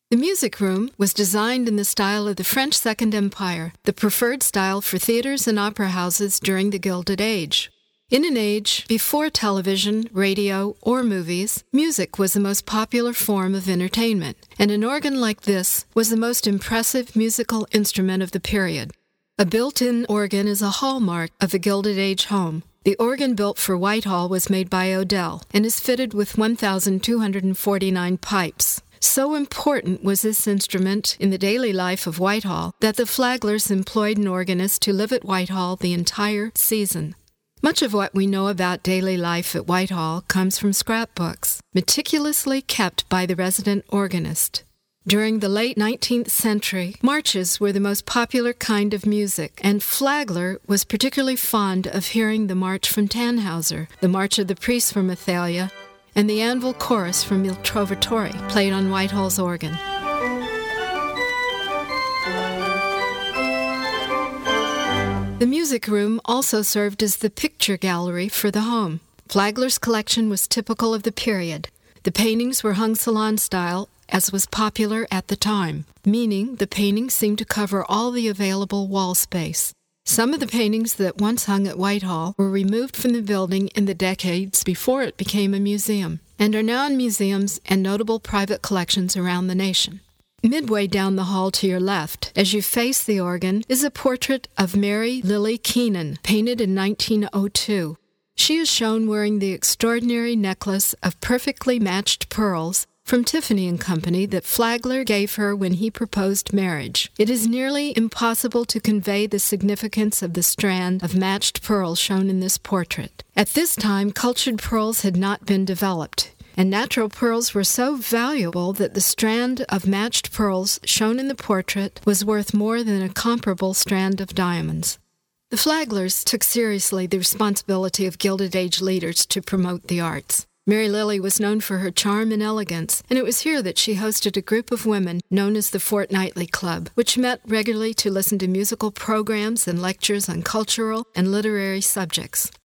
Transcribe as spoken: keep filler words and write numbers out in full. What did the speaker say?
The music room was designed in the style of the French Second Empire, the preferred style for theaters and opera houses during the Gilded Age. In an age before television, radio, or movies, music was the most popular form of entertainment, and an organ like this was the most impressive musical instrument of the period. A built-in organ is a hallmark of a Gilded Age home. The organ built for Whitehall was made by Odell and is fitted with one thousand two hundred forty-nine pipes. So important was this instrument in the daily life of Whitehall that the Flaglers employed an organist to live at Whitehall the entire season. Much of what we know about daily life at Whitehall comes from scrapbooks, meticulously kept by the resident organist. During the late nineteenth century, marches were the most popular kind of music, and Flagler was particularly fond of hearing the March from Tannhauser, the March of the Priests from Athalia, and the Anvil Chorus from Il Trovatore, played on Whitehall's organ. The music room also served as the picture gallery for the home. Flagler's collection was typical of the period. The paintings were hung salon style, as was popular at the time, meaning the paintings seemed to cover all the available wall space. Some of the paintings that once hung at Whitehall were removed from the building in the decades before it became a museum, and are now in museums and notable private collections around the nation. Midway down the hall to your left, as you face the organ, is a portrait of Mary Lily Keenan, painted in nineteen oh two. She is shown wearing the extraordinary necklace of perfectly matched pearls from Tiffany and Company that Flagler gave her when he proposed marriage. It is nearly impossible to convey the significance of the strand of matched pearls shown in this portrait. At this time, cultured pearls had not been developed, and natural pearls were so valuable that the strand of matched pearls shown in the portrait was worth more than a comparable strand of diamonds. The Flaglers took seriously the responsibility of Gilded Age leaders to promote the arts. Mary Lily was known for her charm and elegance, and it was here that she hosted a group of women known as the Fortnightly Club, which met regularly to listen to musical programs and lectures on cultural and literary subjects.